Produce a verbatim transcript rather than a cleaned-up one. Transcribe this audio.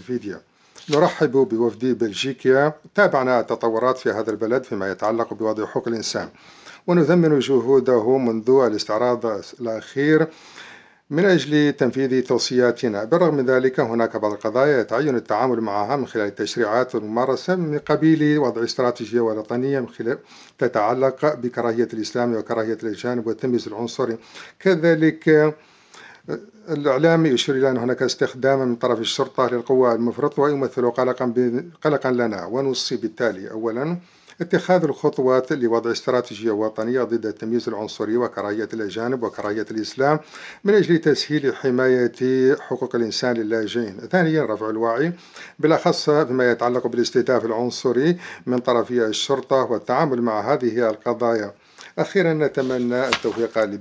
بولفيديا. نرحب بوفد بلجيكا. تابعنا التطورات في هذا البلد فيما يتعلق بوضع حقوق الإنسان، ونثمن جهوده منذ الاستعراض الأخير من أجل تنفيذ توصياتنا. بالرغم من ذلك هناك بعض القضايا يتعين التعامل معها من خلال التشريعات والممارسة من قبيل وضع استراتيجية وطنية من خلال تتعلق بكراهية الإسلام وكراهية الأجانب والتمييز العنصري. كذلك الإعلام يشير إلى أن هناك استخداما من طرف الشرطة للقوة المفرطة ويمثل قلقا قلقا لنا، ونوصي بالتالي: أولا، اتخاذ الخطوات لوضع استراتيجية وطنية ضد التمييز العنصري وكراهية الأجانب وكراهية الإسلام من أجل تسهيل حماية حقوق الإنسان للاجئين. ثانيا، رفع الوعي بالأخص فيما يتعلق بالاستهداف العنصري من طرف الشرطة والتعامل مع هذه القضايا. أخيرا، نتمنى التوفيق